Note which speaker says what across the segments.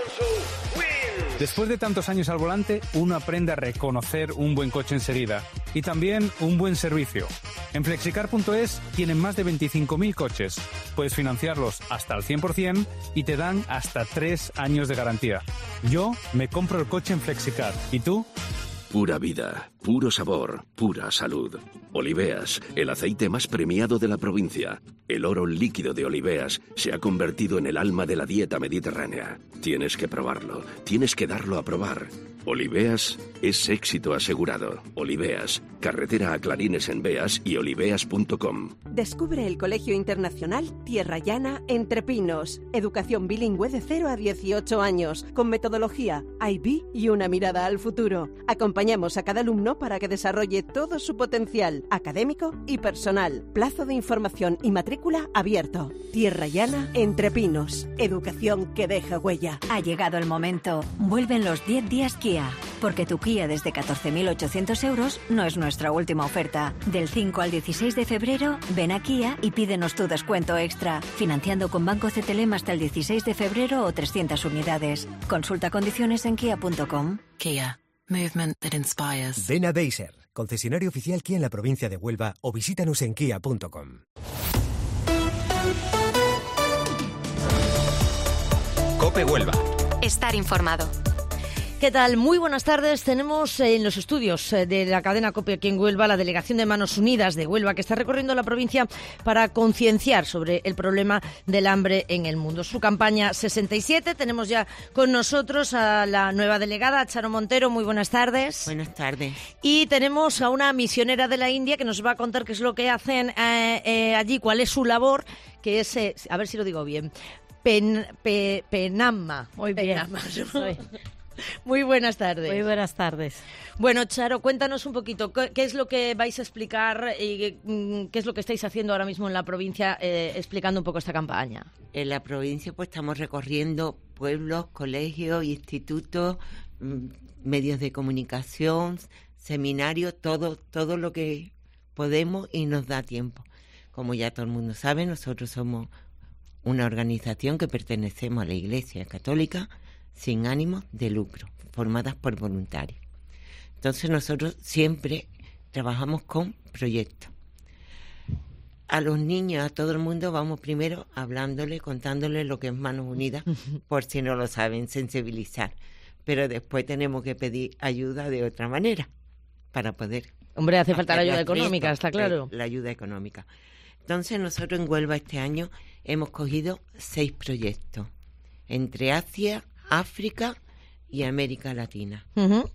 Speaker 1: Después de tantos años al volante, uno aprende a reconocer un buen coche enseguida y también un buen servicio. En Flexicar.es tienen más de 25.000 coches. Puedes financiarlos hasta el 100% y te dan hasta 3 años de garantía. Yo me compro el coche en Flexicar. ¿Y tú?
Speaker 2: Pura vida, puro sabor, pura salud. Oliveas, el aceite más premiado de la provincia. El oro líquido de Oliveas se ha convertido en el alma de la dieta mediterránea. Tienes que probarlo, tienes que darlo a probar. Oliveas es éxito asegurado. Oliveas, carretera a Clarines en Beas y oliveas.com.
Speaker 3: Descubre el Colegio Internacional Tierra Llana Entre Pinos. Educación bilingüe de 0 a 18 años, con metodología, IB y una mirada al futuro. Acompañamos a cada alumno para que desarrolle todo su potencial académico y personal. Plazo de información y matrícula abierto. Tierra Llana Entre Pinos. Educación que deja huella.
Speaker 4: Ha llegado el momento. Vuelven los 10 días Kia. Porque tu Kia desde 14.800 euros no es nuestra última oferta. Del 5 al 16 de febrero, ven a Kia y pídenos tu descuento extra. Financiando con Banco CTLM hasta el 16 de febrero o 300 unidades. Consulta condiciones en kia.com.
Speaker 5: Kia. Movement that inspires.
Speaker 6: Ven a Deiser, concesionario oficial Kia en la provincia de Huelva, o visítanos en kia.com.
Speaker 7: COPE Huelva.
Speaker 8: Estar informado.
Speaker 9: ¿Qué tal? Muy buenas tardes. Tenemos en los estudios de la cadena COPE aquí en Huelva la delegación de Manos Unidas de Huelva, que está recorriendo la provincia para concienciar sobre el problema del hambre en el mundo. Su campaña 67. Tenemos ya con nosotros a la nueva delegada, Charo Montero. Muy buenas tardes.
Speaker 10: Buenas tardes.
Speaker 9: Y tenemos a una misionera de la India que nos va a contar qué es lo que hacen allí, cuál es su labor, que es, a ver si lo digo bien, Penamma.
Speaker 11: Muy bien.
Speaker 9: Penamma. Muy buenas tardes.
Speaker 11: Muy buenas tardes.
Speaker 9: Bueno, Charo, cuéntanos un poquito, ¿qué es lo que vais a explicar y qué es lo que estáis haciendo ahora mismo en la provincia explicando un poco esta campaña?
Speaker 10: En la provincia pues estamos recorriendo pueblos, colegios, institutos, medios de comunicación, seminarios, todo lo que podemos y nos da tiempo. Como ya todo el mundo sabe, nosotros somos una organización que pertenecemos a la Iglesia Católica sin ánimo de lucro, formadas por voluntarios. Entonces nosotros siempre trabajamos con proyectos. A los niños, a todo el mundo, vamos primero hablándole, contándole lo que es Manos Unidas, por si no lo saben, sensibilizar. Pero después tenemos que pedir ayuda de otra manera para poder...
Speaker 9: Hombre, hace falta la ayuda económica, está claro.
Speaker 10: La ayuda económica. Entonces nosotros en Huelva este año hemos cogido 6 proyectos entre Asia, África y América Latina.
Speaker 9: Uh-huh.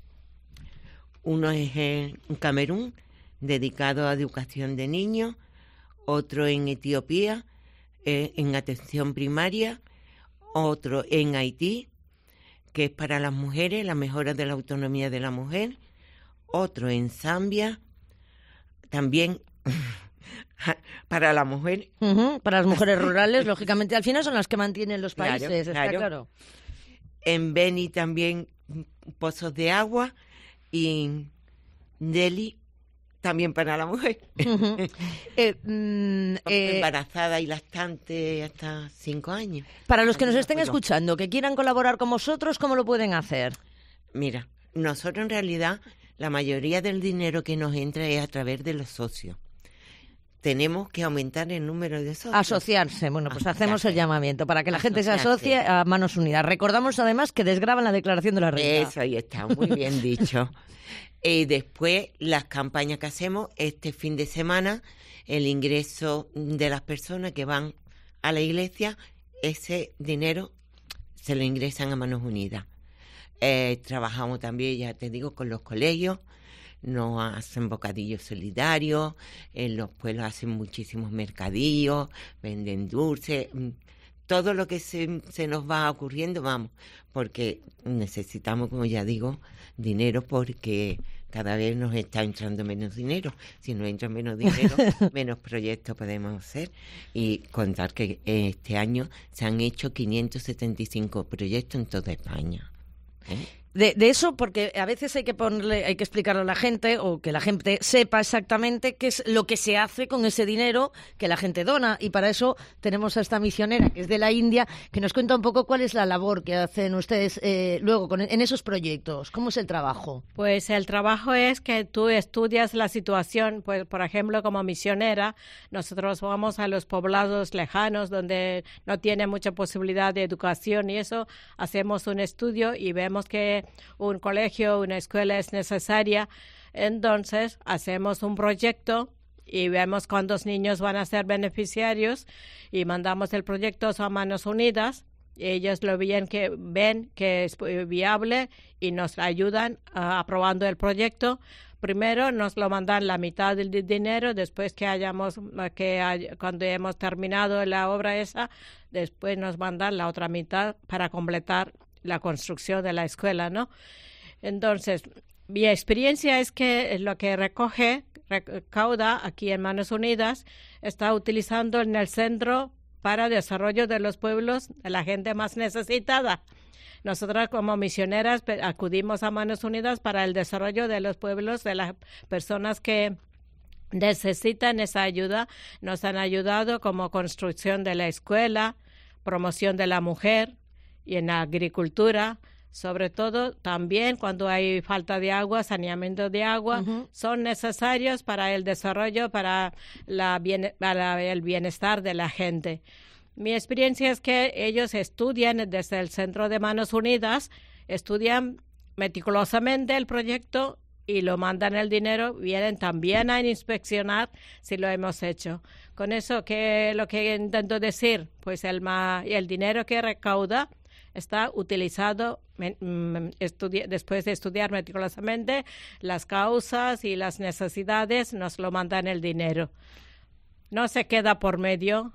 Speaker 10: Uno es en Camerún, dedicado a educación de niños, otro en Etiopía, en atención primaria, otro en Haití, que es para las mujeres, la mejora de la autonomía de la mujer, otro en Zambia, también para la mujer.
Speaker 9: Uh-huh. Para las mujeres rurales, lógicamente, al final son las que mantienen los países, está claro.
Speaker 10: En Beni también pozos de agua y Delhi también para la mujer.
Speaker 9: Uh-huh.
Speaker 10: Embarazada y lactante hasta 5 años.
Speaker 9: Para los que nos estén escuchando, que quieran colaborar con vosotros, ¿cómo lo pueden hacer?
Speaker 10: Mira, nosotros en realidad la mayoría del dinero que nos entra es a través de los socios. Tenemos que aumentar el número de socios.
Speaker 9: Asociarse. Bueno, pues hacemos el llamamiento para que la gente se asocie a Manos Unidas. Recordamos además que desgravan la declaración de la renta.
Speaker 10: Eso ahí está, muy bien dicho. Después, las campañas que hacemos este fin de semana, el ingreso de las personas que van a la iglesia, ese dinero se lo ingresan a Manos Unidas. Trabajamos también, ya te digo, con los colegios. Nos hacen bocadillos solidarios, en los pueblos hacen muchísimos mercadillos, venden dulces, todo lo que se nos va ocurriendo, vamos, porque necesitamos, como ya digo, dinero porque cada vez nos está entrando menos dinero. Si nos entra menos dinero, menos proyectos podemos hacer. Y contar que este año se han hecho 575 proyectos en toda España.
Speaker 9: De eso, porque a veces hay que explicarle a la gente, o que la gente sepa exactamente qué es lo que se hace con ese dinero que la gente dona, y para eso tenemos a esta misionera que es de la India, que nos cuenta un poco cuál es la labor que hacen ustedes luego en esos proyectos. ¿Cómo es el trabajo?
Speaker 8: Pues el trabajo es que tú estudias la situación, pues por ejemplo, como misionera, nosotros vamos a los poblados lejanos donde no tiene mucha posibilidad de educación, y eso hacemos un estudio y vemos que un colegio, una escuela es necesaria. Entonces hacemos un proyecto y vemos cuántos niños van a ser beneficiarios y mandamos el proyecto a Manos Unidas. Ellos lo ven que es viable y nos ayudan aprobando el proyecto. Primero nos lo mandan la mitad del dinero, después cuando hemos terminado la obra esa, después nos mandan la otra mitad para completar la construcción de la escuela, ¿no? Entonces, mi experiencia es que lo que recauda aquí en Manos Unidas está utilizando en el Centro para Desarrollo de los Pueblos de la gente más necesitada. Nosotras como misioneras acudimos a Manos Unidas para el desarrollo de los pueblos, de las personas que necesitan esa ayuda. Nos han ayudado como construcción de la escuela, promoción de la mujer y en la agricultura. Sobre todo también cuando hay falta de agua, saneamiento de agua, son necesarios para el desarrollo, para el bienestar de la gente. Mi experiencia es que ellos estudian desde el Centro de Manos Unidas, estudian meticulosamente el proyecto y lo mandan el dinero, vienen también a inspeccionar si lo hemos hecho. Con eso, lo que intento decir, pues el dinero que recauda está utilizado después de estudiar meticulosamente las causas y las necesidades, nos lo mandan el dinero. No se queda por medio.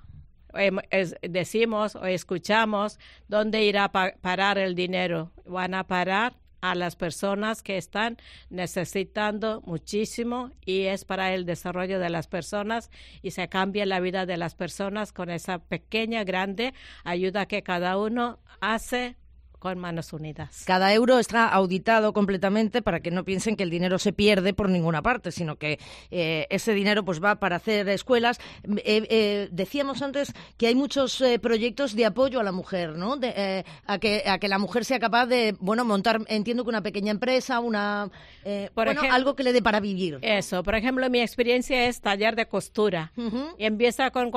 Speaker 8: Decimos o escuchamos dónde irá a parar el dinero. Van a parar a las personas que están necesitando muchísimo, y es para el desarrollo de las personas, y se cambia la vida de las personas con esa pequeña, grande ayuda que cada uno hace con Manos Unidas. Cada euro está auditado completamente para que no piensen que el dinero se pierde por ninguna parte, sino que ese dinero pues va para hacer escuelas. Decíamos antes que hay muchos proyectos de apoyo a la mujer, ¿no? A que la mujer sea capaz de montar, entiendo que una pequeña empresa, algo que le dé para vivir. Eso, por ejemplo, mi experiencia es taller de costura. Y empieza con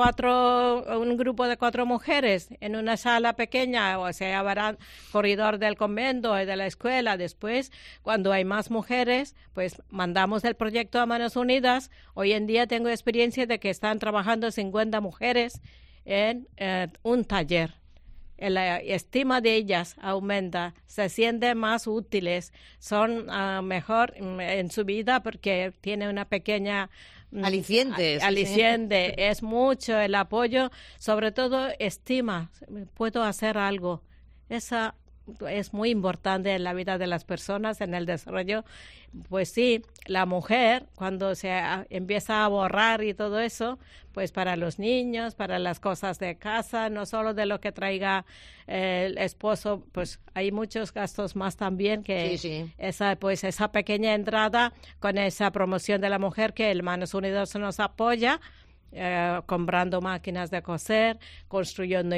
Speaker 8: un grupo de 4 mujeres en una sala pequeña, o sea, corredor del convento y de la escuela. Después, cuando hay más mujeres, pues mandamos el proyecto a Manos Unidas. Hoy en día tengo experiencia de que están trabajando 50 mujeres en un taller. La estima de ellas aumenta, se sienten más útiles, son mejor en su vida porque tiene una pequeña aliciente. Sí. Es mucho el apoyo, sobre todo estima, puedo hacer algo. Esa es muy importante en la vida de las personas, en el desarrollo. Pues sí, la mujer, cuando se empieza a ahorrar y todo eso, pues para los niños, para las cosas de casa, no solo de lo que traiga el esposo, pues hay muchos gastos más también que sí. Esa pequeña entrada con esa promoción de la mujer que el Manos Unidas nos apoya, comprando máquinas de coser, construyendo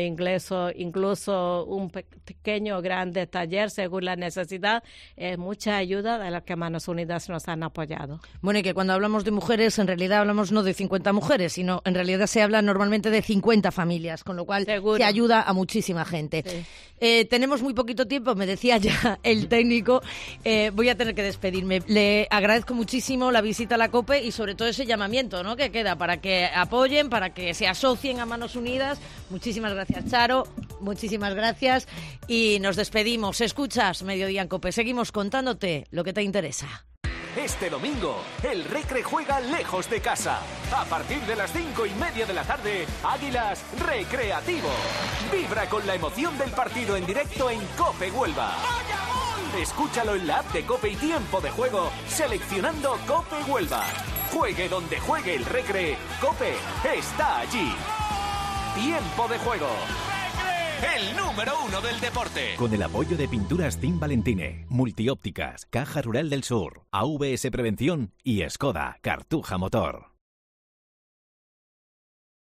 Speaker 8: incluso un pequeño o grande taller según la necesidad. Mucha ayuda de la que Manos Unidas nos han apoyado. Bueno, y que cuando hablamos de mujeres, en realidad hablamos no de 50 mujeres, sino en realidad se habla normalmente de 50 familias, con lo cual se ayuda a muchísima gente. Sí. Tenemos muy poquito tiempo, me decía ya el técnico, voy a tener que despedirme. Le agradezco muchísimo la visita a la COPE y sobre todo ese llamamiento, ¿no?, que queda para que apoyen, para que se asocien a Manos Unidas. Muchísimas gracias, Charo, muchísimas gracias y nos despedimos. Escuchas Mediodía en COPE, seguimos contándote lo que te interesa.
Speaker 11: Este domingo, el Recre juega lejos de casa. A partir de las 5:30 de la tarde, Águilas Recreativo. Vibra con la emoción del partido en directo en COPE Huelva. Escúchalo en la app de COPE y Tiempo de Juego, seleccionando COPE Huelva. Juegue donde juegue el Recre, COPE está allí. Tiempo de Juego. el número 1 del deporte.
Speaker 12: Con el apoyo de Pinturas Team Valentine, Multiópticas, Caja Rural del Sur, AVS Prevención y Skoda Cartuja Motor.